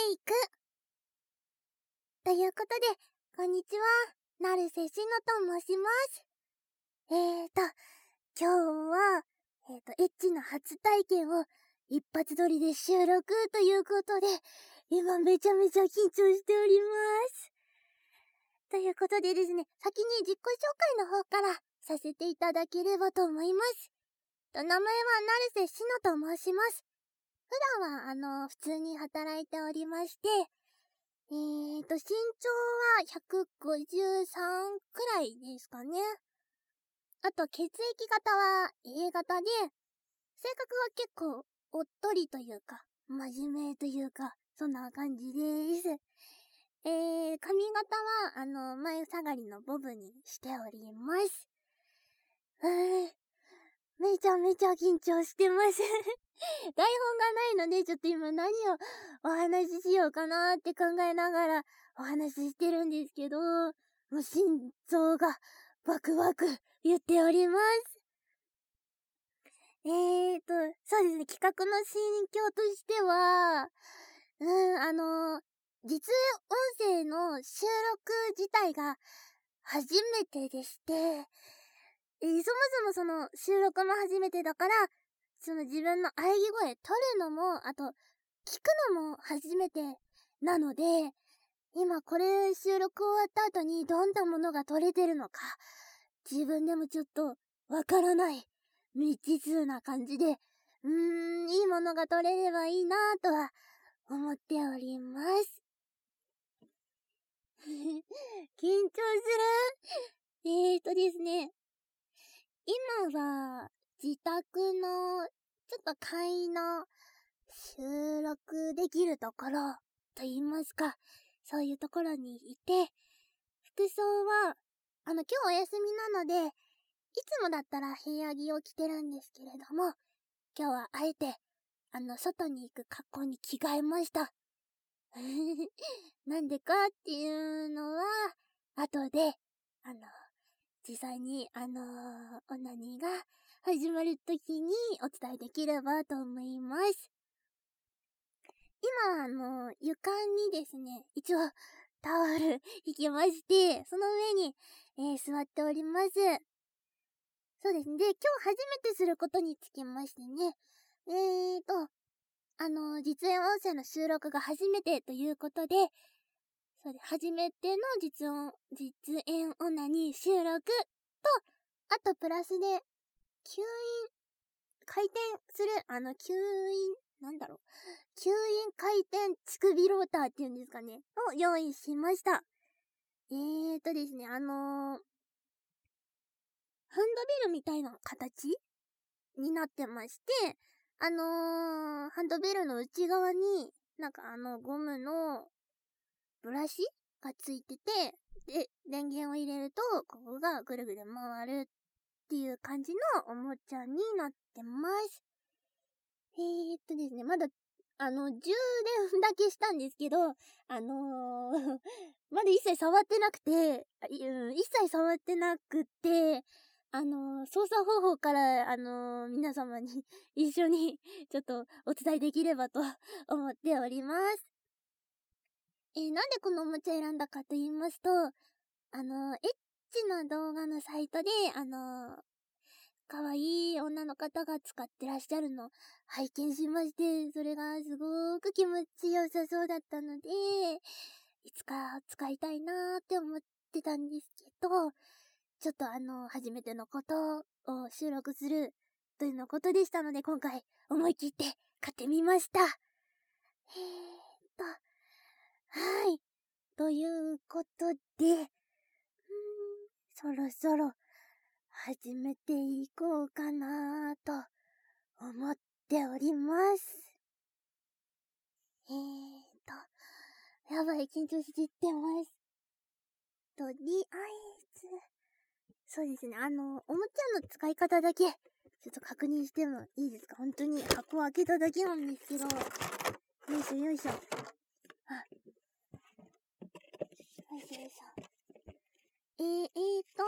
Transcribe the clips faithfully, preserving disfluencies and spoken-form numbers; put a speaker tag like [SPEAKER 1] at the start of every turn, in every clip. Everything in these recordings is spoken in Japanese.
[SPEAKER 1] イク。ということで、こんにちは。成瀬しのと申します。えーと、今日は、えーと、エッチな初体験を一発撮りで収録ということで、今めちゃめちゃ緊張しております。ということでですね、先に自己紹介の方からさせていただければと思います。と名前は成瀬しのと申します。普段は、あの、普通に働いておりまして、えーと、身長はひゃくごじゅうさんくらいですかね。あと、血液型は A 型で、性格は結構、おっとりというか、真面目というか、そんな感じです。えー、髪型は、あの、前下がりのボブにしております。うーん、めちゃめちゃ緊張してます。台本がないので、ちょっと今何をお話ししようかなって考えながらお話ししてるんですけど、もう心臓がバクバク言っております。えーと、そうですね、企画の心境としては、うーん、あの、実音声の収録自体が初めてでして、えー、そもそもその収録も初めてだから、その自分の喘ぎ声取るのも、あと、聞くのも初めてなので、今これ収録終わった後にどんなものが取れてるのか、自分でもちょっとわからない未知数な感じで、うーん、いいものが取れればいいなぁとは思っております。緊張する。えーとですね、今は自宅のちょっと簡易の収録できるところと言いますか、そういうところにいて、服装は、あの、今日お休みなので、いつもだったら部屋着を着てるんですけれども、今日はあえて、あの、外に行く格好に着替えました。なんでかっていうのは、後で、あの、実際に、あのー、オナニーが始まるときにお伝えできればと思います。今、あの、床にですね、一応、タオル引きまして、その上に、えー、座っております。そうですね。で、今日初めてすることにつきましてね、えーと、あの、実演音声の収録が初めてということで、そうで、初めての実音、実演オナニー収録と、あとプラスで、吸引、回転する、あの、吸引、なんだろう。吸引回転乳首ローターっていうんですかね。を用意しました。えーとですね、あのー、ハンドベルみたいな形になってまして、あのー、ハンドベルの内側に、なんかあの、ゴムのブラシがついてて、で、電源を入れると、ここがぐるぐる回るっていう感じのおもちゃになってます。えーっとですね、まだ、あの、充電だけしたんですけど、あのー、まだ一切触ってなくて、うん、一切触ってなくて、あのー、操作方法から、あのー、皆様に一緒にちょっとお伝えできればと思っております。えー、なんでこのおもちゃ選んだかと言いますと、あのー、エッチな動画のサイトで、あのー、可愛い女の方が使ってらっしゃるの拝見しまして、それがすごく気持ちよさそうだったので、いつか使いたいなーって思ってたんですけど、ちょっとあの、初めてのことを収録するというのことでしたので、今回思い切って買ってみました。えーっと、はい。ということで、うーん、そろそろ始めていこうかなーと思っております。えーと、やばい、緊張してってます。とりあえず、そうですね、あの、おもちゃの使い方だけ、ちょっと確認してもいいですか？本当に箱を開けただけなんですけど、よいしょよいしょ。あ、よいしょよいしょ。えー、えーと、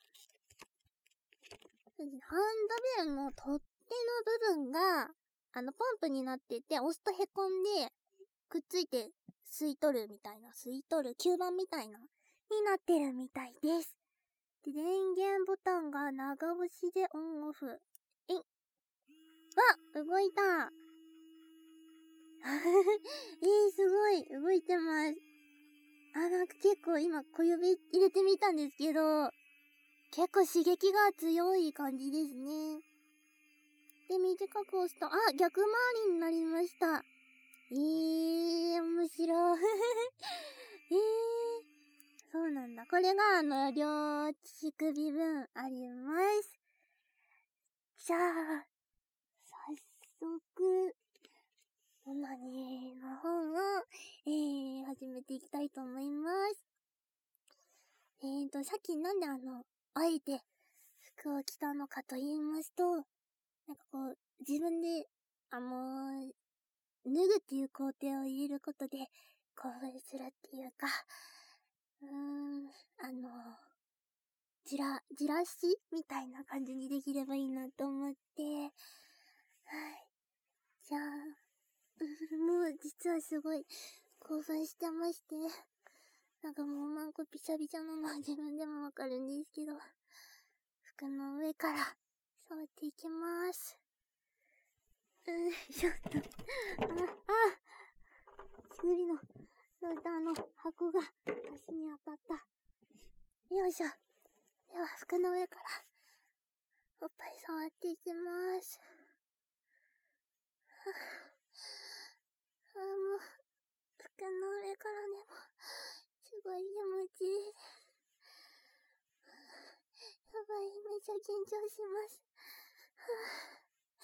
[SPEAKER 1] ハンドベルの取っ手の部分が、あの、ポンプになってて、押すとへこんで、 くっついて吸い取るみたいな、吸い取る吸盤みたいな、になってるみたいです。で、電源ボタンが長押しでオンオフ。えい。わ、動いた。えー、すごい、動いてます。あ、なんか結構今小指入れてみたんですけど、結構刺激が強い感じですね。で、短く押すと、あ、逆回りになりました。えー、面白い。えー、そうなんだ。これが、あの、両乳首分あります。じゃあ、早速、オナニーの方を、えー、始めていきたいと思います。えーと、さっきなんであの、あえて服を着たのかと言いますと、なんかこう、自分で、あのー、脱ぐっていう工程を入れることで興奮するっていうか、うーん、あのー、じら、じらしみたいな感じにできればいいなと思って、はい。じゃあ、もう実はすごい興奮してまして、なんかもうマンコピシャビシャなのは自分でもわかるんですけど、服の上から触っていきます。うん、ちょっと、あ、あ、乳首の、そういったあの、箱が足に当たった。よいしょ。では、服の上から、おっぱい触っていきます。はぁ、あ、もう、服の上からでも、すごい気持ちいい。やばい、めっちゃ緊張します。はぁ、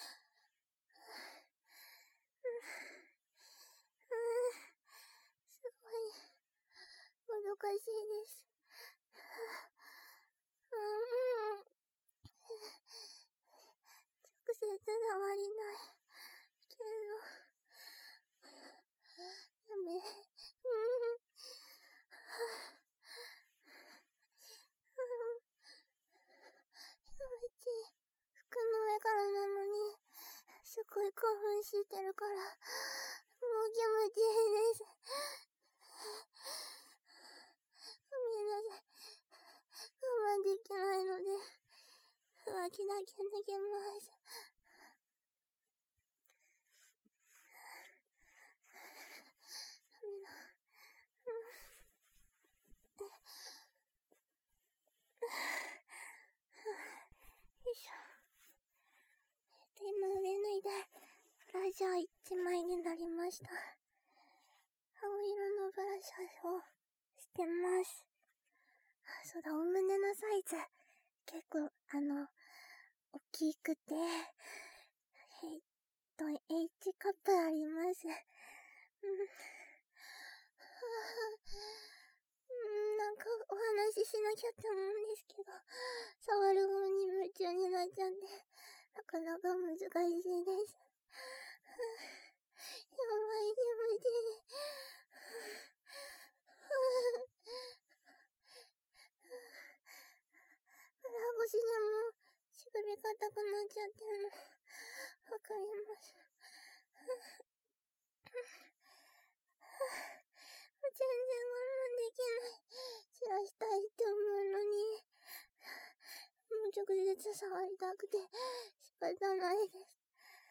[SPEAKER 1] すごい、もどかしいです。うん、直接触りない。けど、ダメ。うん、気持ちいい。服の上からなのに、すごい興奮してるから、もう気持ちいいです。ごめんなさい。我慢できないので、浮気だけ抜けます。ダメだ。うん。よいしょ。今上脱いで、ブラジャー一枚になりました。青色のブラジャーをしてます。あ、そうだ、お胸のサイズ、結構、あの、大きくて、えっと、H カップあります。うん。うん、なんかお話ししなきゃって思うんですけど、触る方に夢中になっちゃって、なかなか難しいです。やばい気持ちいい。裏ごしでも、乳首硬くなっちゃってるの、わかります。全然我慢できない。散らしたいって思うのに、もう直接触りたくて仕方ないです。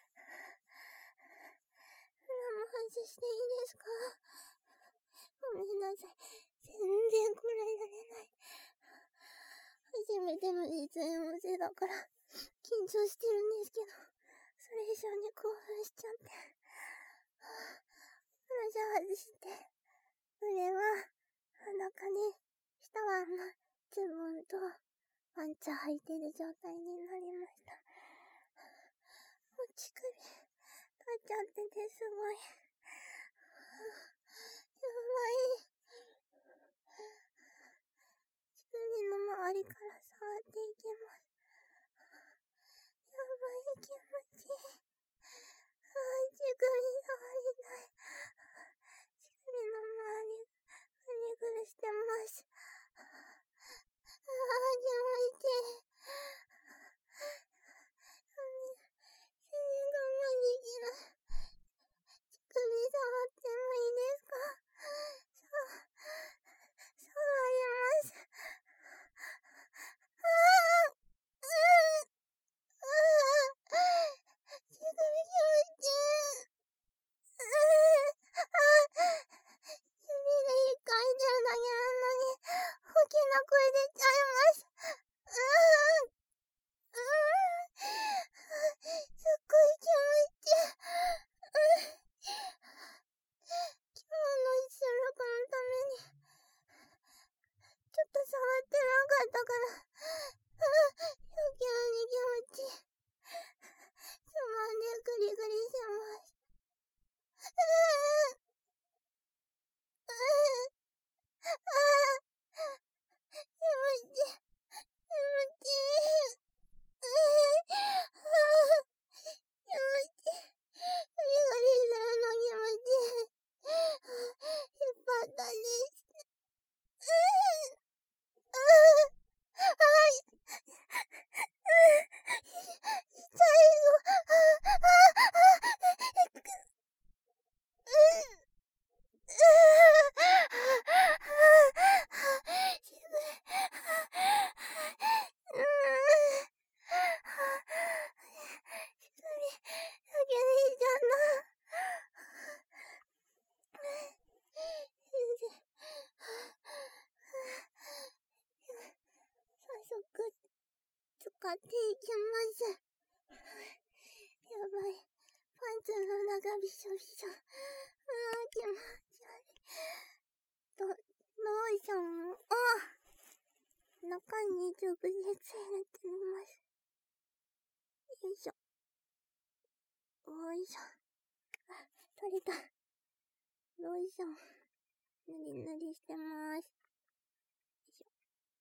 [SPEAKER 1] 裏も外していいですか？ごめんなさい。全然こらえられない。初めての実演のせいだから、緊張してるんですけど、それ以上に興奮しちゃって。ブラジャー外して、上は裸に、下はズボンとパンツ履いてる状態になりました。もう乳首、立っちゃっててすごい。やばい。乳首の周りから触っていきます。やばい気持ちいい。あー、乳首触りたい。乳首の周り、ぐるぐるしてます。あー、気持ちいい。全然我慢できない。乳首触ってもいかっていきます。やばい。パンツの中びしょびしょ。あー、気持ち悪い。ど、ローションを、中に直接入れてみます。よいしょ。よいしょ。あ、取れた。ローション。ぬりぬりしてます。よいしょ。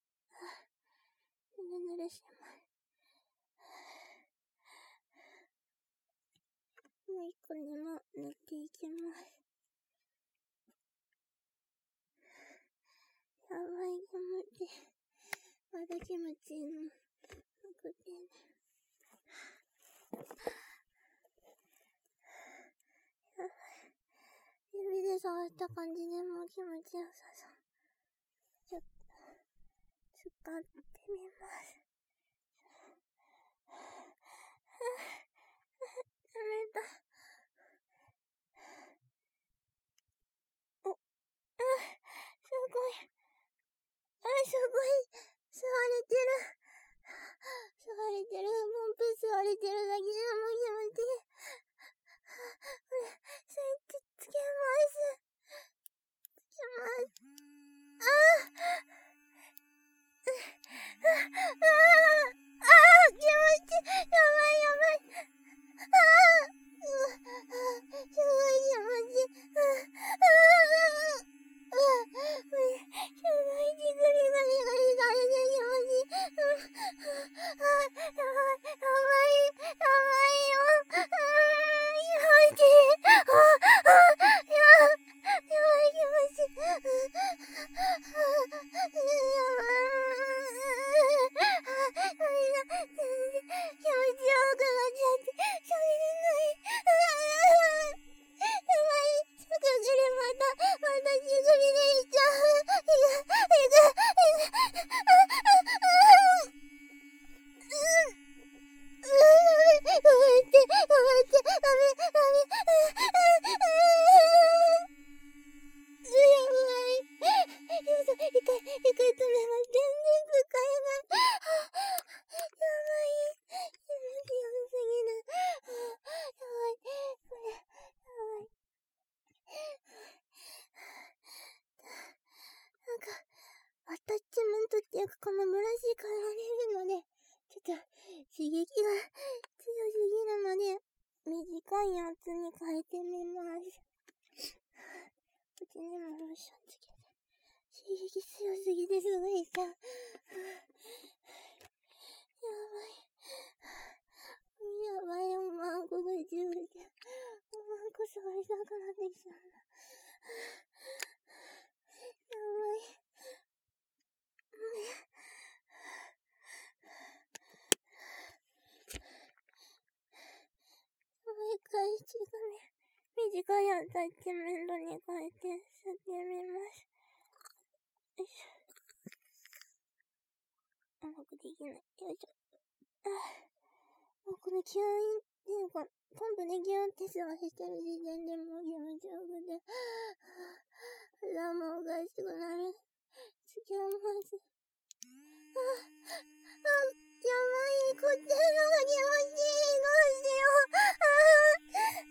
[SPEAKER 1] ぬるぬるしてます。もう一個にも塗っていきます。やばい気持ちいい。まだ気持ちいいの。なくてね。やばい。指で触った感じでもう気持ちよさそう。ちょっと、使ってみます。ダメだ。お、あ、すごい。あ、すごい。吸われてる。吸われてる。ポンプ吸われてるだけでも気持ちいい。これ、スイッチつけます。つけます。あーああああ気持ちいい。やばいやばい。ああすごい気持ちいい。ああああこれ、すごいジグリグリグリされて気持ちいい。ああやばいやばいやばいよ。ああ気持ちいい。ああやばいやばい気持ちいい。ああやばい。気持ちよくなっちゃって、喋れない。やばい。すぐぐるまた、またしぐりでいっちゃう。いや、いく、いく、あ、あ、あ、うん。うわ、やばい。止まって、止まって、ダメ、ダメ。やばい。よいしょ、一回、一回止めます。全然使えない。やばい。気持ちよすぎる。やばい。これ、やばい。なんか、アタッチメントっていうか、このブラシ変えられるので、ちょっと、刺激が強すぎるので、短いやつに変えてみます。こっちにもローションつけて。刺激強すぎてすごいさ。やばい。やばい、おまんこが十分じゃ。おまんこ触りたくなってきちゃうんだ。やばい。もう一回違うね。短いアタッチメントに変えて吸ってみます。よいしょ。うまくできない。よいしょ。あもうこの吸引っていうか、ポンプでギューって吸わせてる時点でもう気持ちよくて、あもうおかしくなる。つけます。あ、あ、やばい。こっちの方が気持ちいい。どうしよう。ああ、気持ちいい、こっちの。ああ、やばい、やばい、やばい。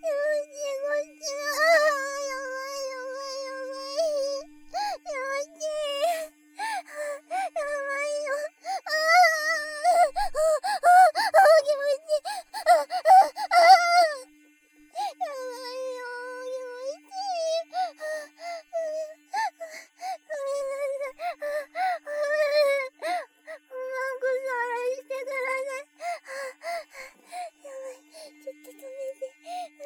[SPEAKER 1] 気持ちいい。やばいよ。ああ、ああ、ああ、気持ちいい。ああ、ああ、やばいよ。気持ちいい。ああ、ごめんなさい。ああ、おまんこ触らせてください。やばい。ちょっと止めて。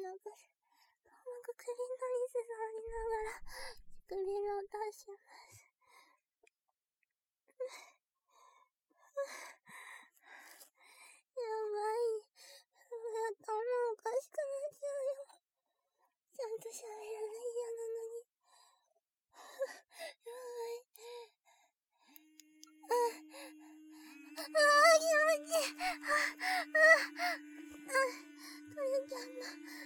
[SPEAKER 1] なんか、なんかクリトリス触りながら、唇を出します。やばい。頭おかしくなっちゃうよ。ちゃんと喋らない嫌なのに。やばい。あ、ああ、気持ちいい。あ、あ、あ、取れちゃった。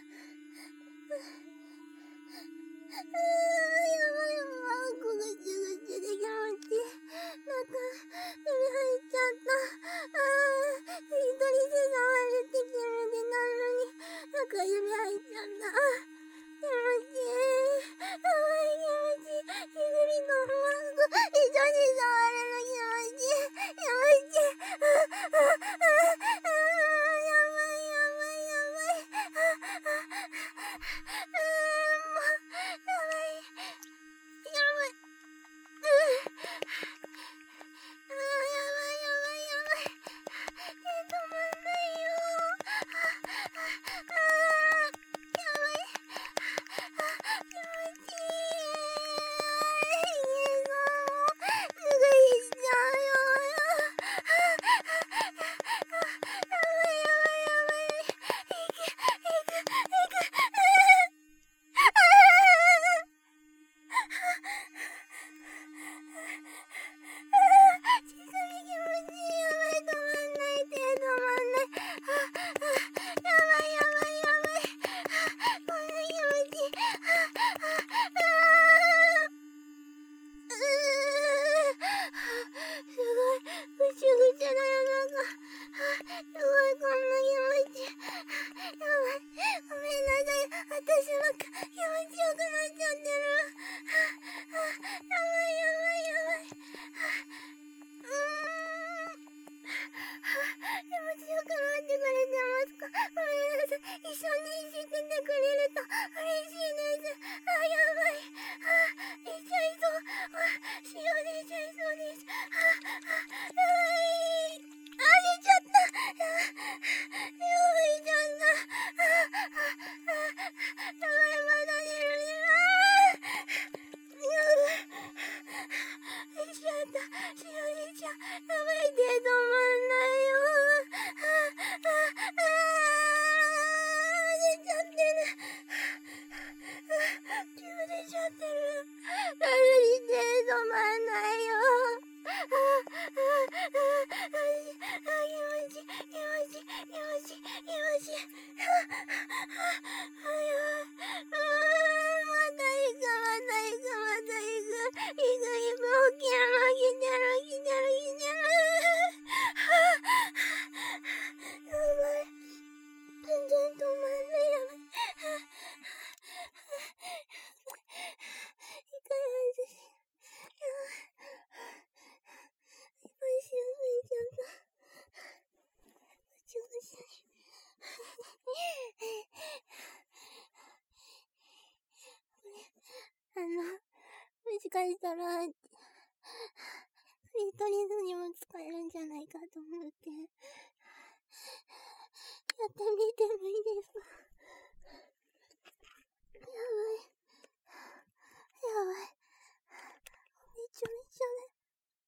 [SPEAKER 1] ああ、やばいやばい。こぐちぐちで気持ちいい。なんか、指入っちゃった。ああ、クリトリス触るって決めてたのに、なんか指入っちゃった。気持ちいい。やばい気持ちいい。指とマンコ、一緒に触るの気持ちいい。気持ちいい。ああ、ああ、ああ、やばいやばいやばい。ああ、ああ、もう、やばい。やばい。うん。ああ、やばいやばいやばい。手止まんないよ。ああ、ああ、やばい。ああ、気持ちいい。いいぞ。すぐ行っちゃうよ。ああ、やばいやばいやばい。行く、行く、行く。ああ、ああ。乳首気持ちいい。やばい、止まんない。手止まんない。ああ、やばいやばいやばい。あ、こんな気持ちいい。ああ、ああ、うー、すごい、ぐちゅぐちゅだよ、なんか。あ、すごい、こんな気持ちいい。やばい、ごめんなさい。私ばっか気持ちよくなっちゃってる。ああ、やばいやばいやばい。うーん。気持ちよくなってくれてますか？ごめんなさい。一緒にいじっててくれると嬉しいです。あ、やばい。あ、出ちゃいそう。あ、塩出ちゃいそうです。あ、あ、やばい。あ、出ちゃった。あ、手を拭いちゃった。あ、あ、あ、やばい、まだ出るね。あー、やばい。出ちゃった。塩出ちゃう。やばい、手止まんないよ。あ、あ、あー、出ちゃってる。あ、手出ちゃってる。なのに手止まんないよ。あ、あ、あ、あ、あ、気持ちいい、気持ちいい、気持ちいい、気持ちいい。あ、あ、やばい。あー、また行く、また行く、また行く。行く、行く、起きる、起きてる、起きてる、起きてる。あ、やばい。全然止まんない、やばい。一回外し、やばい。いっぱい塩吹いちゃった。ぐちゅぐちゅ。あの、もしかしたら、クリトリスにも使えるんじゃないかと思って、やってみてもいいですか？やばい。やばい。めちゃめちゃね。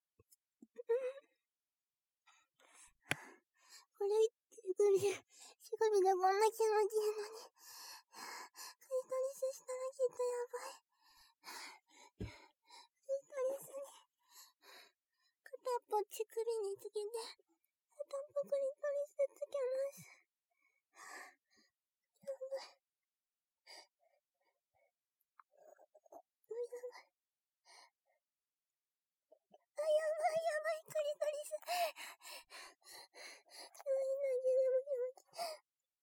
[SPEAKER 1] これ、乳首、乳首でこんな気持ちいいのに。クリトリスしたらきっとやばい。クリトリスに、片っぽ乳首につけて、片っぽクリトリスつけます。やばい。やばい。あ、やばいやばい、クリトリス。すごいだけでも気持ちいい。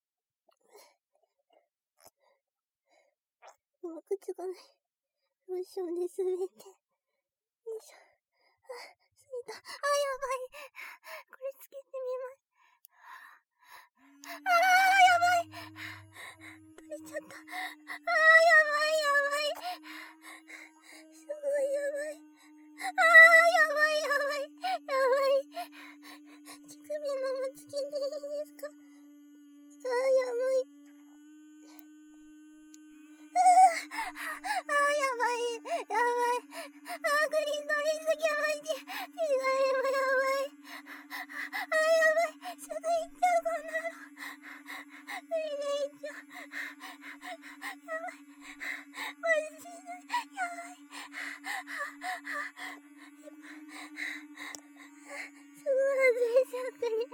[SPEAKER 1] 今、靴がない。ローションで滑って。よいしょ。あ、ついた。あ、やばい。これつけてみます。あー、やばい。取れちゃった。あー、やばい、やばい。すごいやばい。あー、やばい、やばい。やばい。乳首のままつけていいですか？あー、やばい。 れで一応、やばい。マジで、やばい。すごい外れちゃってる。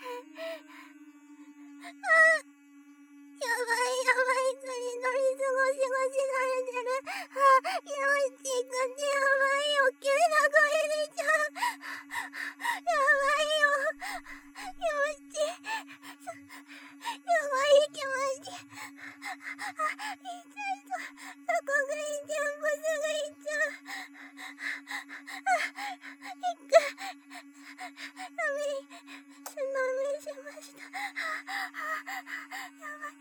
[SPEAKER 1] あー。やばいやばい、釣り乗り過ごしごしされてる。あ、気持ちいい感じ。やばいよ、急な声出ちゃう。やばいよ、気持ちいい。やばい気持ちいい。あ、痛いぞ。そこがいい、全部すぐ行っちゃう。あ、行く。ダメ、背伸びしました。やばい。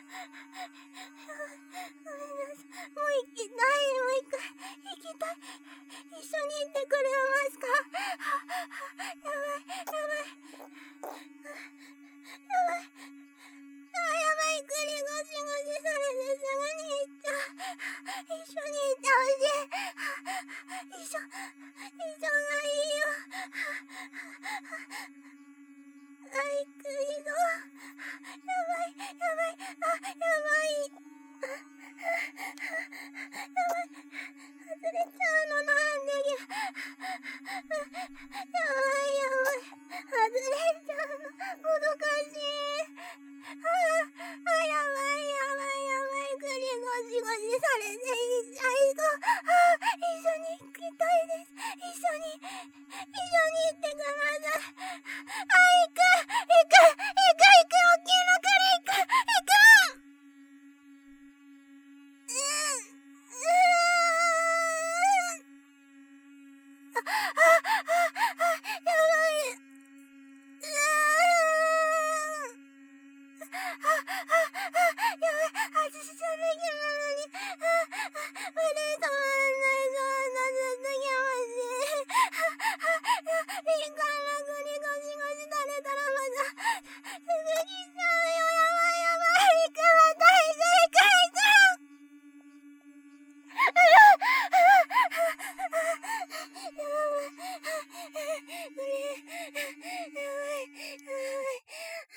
[SPEAKER 1] ごめんなさい。もう行きたい。もう一回行きたい。一緒に行ってくれますか？やばい、やばい。やばい。あ、やばい。ぐりごしごしされてすぐに行っちゃう。一緒に行ってほしい。一緒、一緒がいいよ。あ、行くぞ。やばい、やばい。あ、やばい。やばい。外れちゃうのなんでや。やばいやばい。外れちゃうの。もどかしい。ああ、やばいやばいやばい。ぐりごしごしされていっちゃいそう。ああ、一緒に行きたいです。一緒に、一緒に行ってください。あ、行く行く行く行く。大きな栗行く行く。うん、うーん。あ、あ、あ、あ、やばい。うーん。あ、あ、あ、やばい。外しちゃなきゃなのに。あ、あ、まだ止まんない。そんなずっと気持ちいい。あ、あ、いいからぐりごしごしされたらまだ、すぐ来ちゃうよ。やばいやばい。行くわ、大正解じゃん。あら、あ、あ、やばい。これ、やばい、やばい。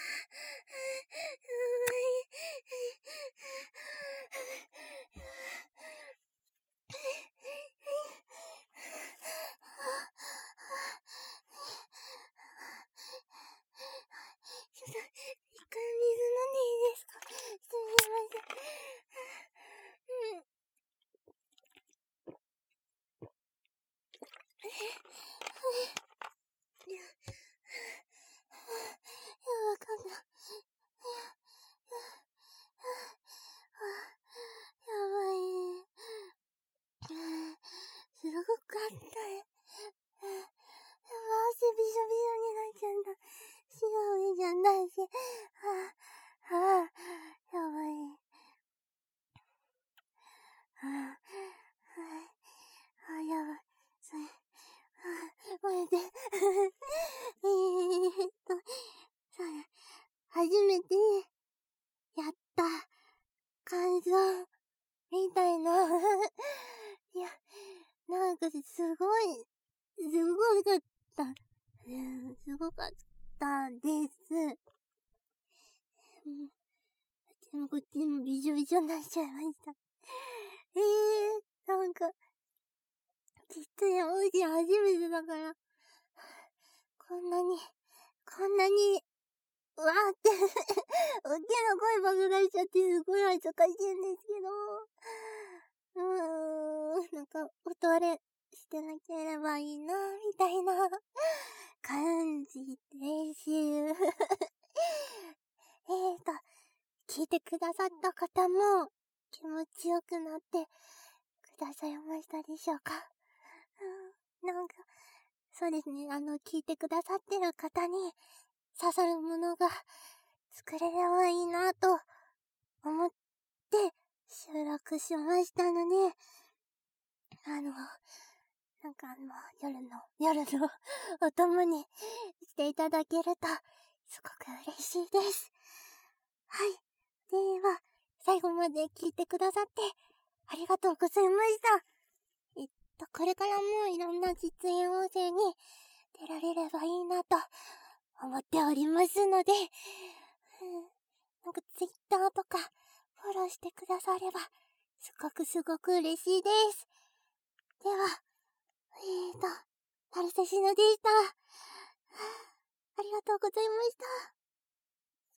[SPEAKER 1] ちょっと、一回水飲んでいいですか？すみません。うん。いや、いや、わかんない。いや、やばい。すごかったよ。やばい、汗びしょびしょになっちゃった。白いじゃないし。はぁ、はぁ、やばい。はぁ、はぁ、あ、やばい。それ、はぁ、ごめんね。えーっと、さあ、初めて、やった、感想、みたいな。いや、なんかすごい、すごかった。うん、すごかったです。うん、でもこっちもびしょびしょになっちゃいました。えー、なんか、ちっちゃい文字初めてだから、こんなに、こんなに、うわーって、大きな声ばかりしちゃってすごい恥ずかしいんですけど、うーん、なんか、音割れしてなければいいな、みたいな感じです。えーと、聞いてくださった方も気持ちよくなってくださいましたでしょうか？うん、なんか、そうですね、あの、聞いてくださってる方に刺さるものが作れればいいなと思って収録しましたので、あの、なんかあの、夜の、夜のお供にしていただけるとすごく嬉しいです。はい。では、最後まで聞いてくださってありがとうございました。えっと、これからもいろんな実演音声に出られればいいなと思っておりますので、うん、なんか Twitter とかフォローしてくだされば、すごくすごく嬉しいです。では、えーと、ナルセシノでした。ありがとうございました。